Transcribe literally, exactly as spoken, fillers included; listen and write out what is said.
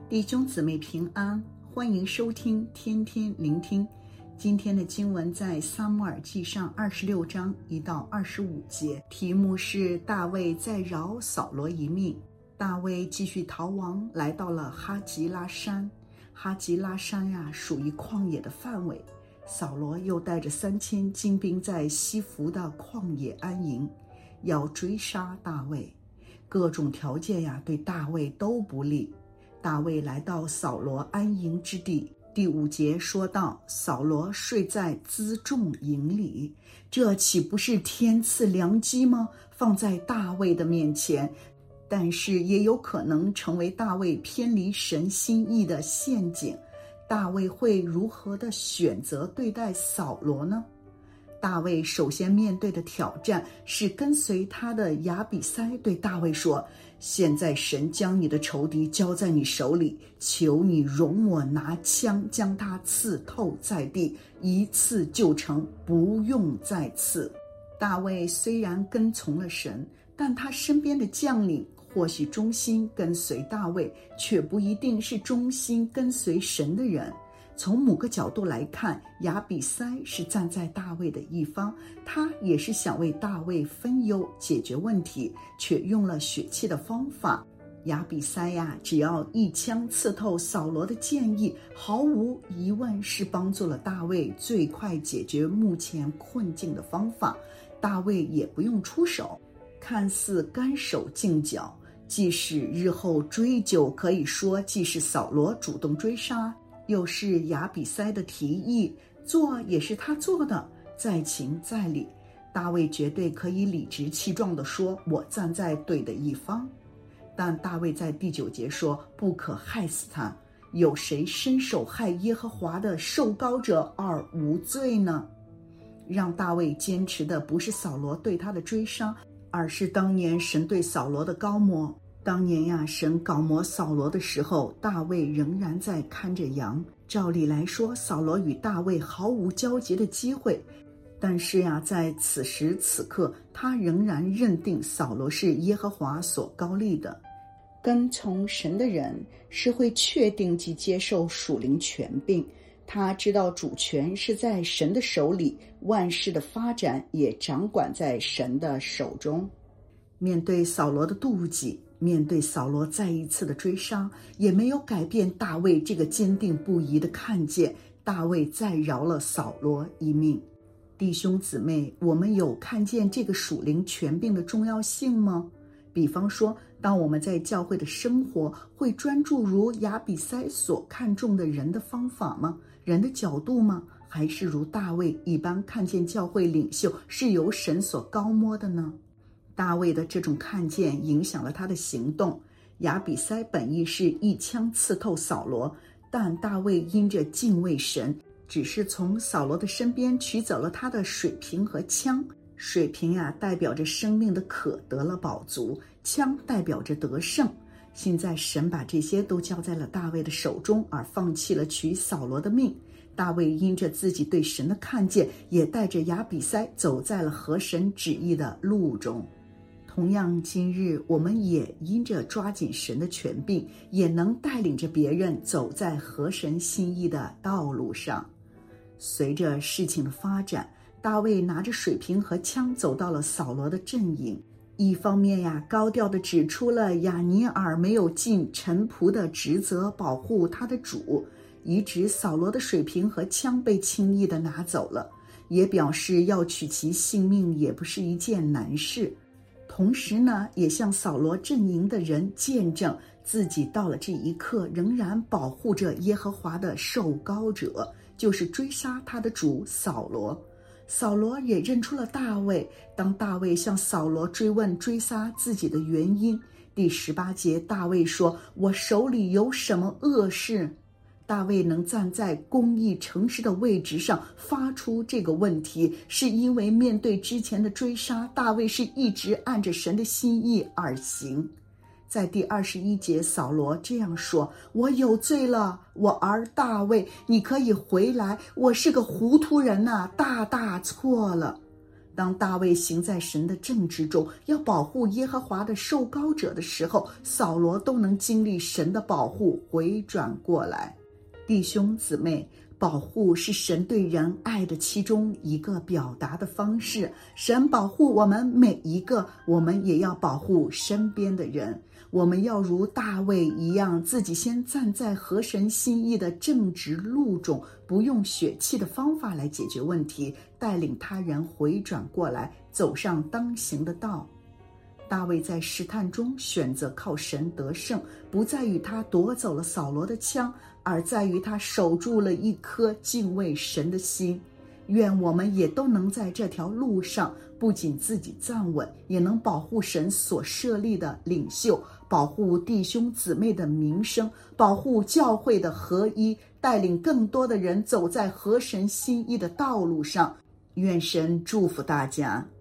弟兄姊妹平安，欢迎收听天天聆听。今天的经文在撒母耳记上二十六章一到二十五节，题目是大卫再饶扫罗一命。大卫继续逃亡，来到了哈吉拉山。哈吉拉山呀、啊，属于旷野的范围。扫罗又带着三千精兵在西弗的旷野安营，要追杀大卫。各种条件呀、啊，对大卫都不利。大卫来到扫罗安营之地，第五节说道：扫罗睡在辎重营里，这岂不是天赐良机吗？放在大卫的面前，但是也有可能成为大卫偏离神心意的陷阱。大卫会如何的选择对待扫罗呢？大卫首先面对的挑战是跟随他的亚比筛对大卫说：现在神将你的仇敌交在你手里，求你容我拿枪将他刺透在地，一刺就成，不用再刺。大卫虽然跟从了神，但他身边的将领或许忠心跟随大卫，却不一定是忠心跟随神的人。从某个角度来看，亚比筛是站在大卫的一方，他也是想为大卫分忧解决问题，却用了血气的方法。亚比筛呀，只要一枪刺透扫罗的建议，毫无疑问是帮助了大卫最快解决目前困境的方法。大卫也不用出手，看似干手净脚，即使日后追究，可以说既是扫罗主动追杀，又是亚比筛的提议，做也是他做的，在情在理。大卫绝对可以理直气壮地说：我站在对的一方。但大卫在第九节说：不可害死他，有谁伸手害耶和华的受膏者而无罪呢？让大卫坚持的不是扫罗对他的追杀，而是当年神对扫罗的膏抹。当年呀，神膏抹扫罗的时候，大卫仍然在看着羊。照理来说，扫罗与大卫毫无交集的机会，但是呀，在此时此刻，他仍然认定扫罗是耶和华所膏立的。跟从神的人是会确定及接受属灵权柄，他知道主权是在神的手里，万事的发展也掌管在神的手中。面对扫罗的妒忌，面对扫罗再一次的追杀，也没有改变大卫这个坚定不移的看见，大卫再饶了扫罗一命。弟兄姊妹，我们有看见这个属灵权柄的重要性吗？比方说，当我们在教会的生活，会专注如亚比筛所看重的人的方法吗？人的角度吗？还是如大卫一般看见教会领袖是由神所膏抹的呢？大卫的这种看见影响了他的行动。亚比筛本意是一枪刺透扫罗，但大卫因着敬畏神，只是从扫罗的身边取走了他的水瓶和枪。水瓶呀、啊，代表着生命的渴得了饱足，枪代表着得胜。现在神把这些都交在了大卫的手中，而放弃了取扫罗的命。大卫因着自己对神的看见，也带着亚比筛走在了合神旨意的路中。同样，今日我们也因着抓紧神的权柄，也能带领着别人走在合神心意的道路上。随着事情的发展，大卫拿着水瓶和枪走到了扫罗的阵营。一方面呀，高调地指出了亚尼尔没有尽臣仆的职责保护他的主，以指扫罗的水瓶和枪被轻易地拿走了，也表示要取其性命也不是一件难事。同时呢，也向扫罗阵营的人见证自己到了这一刻仍然保护着耶和华的受膏者，就是追杀他的主扫罗。扫罗也认出了大卫，当大卫向扫罗追问追杀自己的原因，第十八节大卫说：我手里有什么恶事？大卫能站在公义诚实的位置上发出这个问题，是因为面对之前的追杀，大卫是一直按着神的心意而行。在第二十一节，扫罗这样说：我有罪了，我儿大卫，你可以回来，我是个糊涂人呐、啊，大大错了。 当大卫行在神的正直中，要保护耶和华的受膏者的时候，扫罗都能经历神的保护，回转过来。弟兄姊妹，保护是神对人爱的其中一个表达的方式。神保护我们每一个，我们也要保护身边的人。我们要如大卫一样，自己先站在合神心意的正直路中，不用血气的方法来解决问题，带领他人回转过来，走上当行的道。大卫在试探中选择靠神得胜，不在于他夺走了扫罗的枪，而在于他守住了一颗敬畏神的心。愿我们也都能在这条路上，不仅自己站稳，也能保护神所设立的领袖，保护弟兄姊妹的名声，保护教会的合一，带领更多的人走在合神心意的道路上。愿神祝福大家。